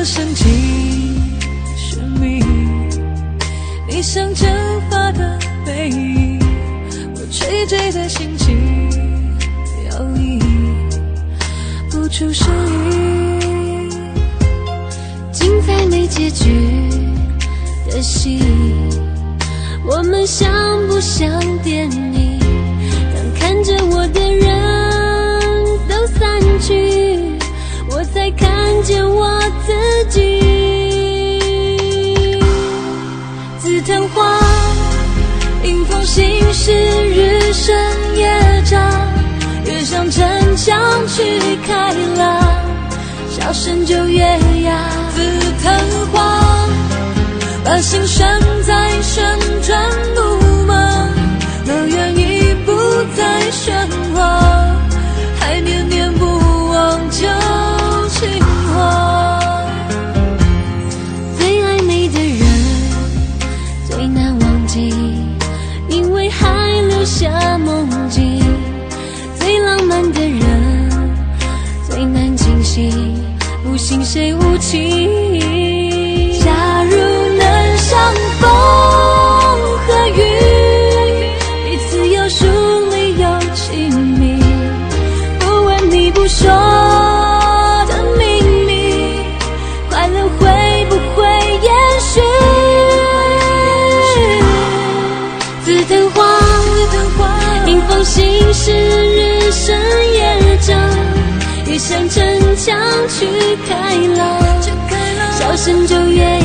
升起神秘，你像蒸发的背影，我垂坠在心情摇曳，不出声音。 精彩没结局的戏，我们像不像电影？当看着我的人都散去，我才看见我自己。紫藤花，迎风行驶，日升夜长，越向城墙去开朗，笑声就越哑。 紫藤花，把心拴在旋转木马，乐园已不再喧哗，还念念不忘旧情话。 最暧昧的人最难忘记，因为还留下梦境。最浪漫的人最难清醒，不信谁无情。假如能相逢和雨，彼此有疏离有亲密，不问你不说的秘密，快乐会不会延续？紫藤花，迎风行驶，日升夜长，越向城墙去开朗，笑声就越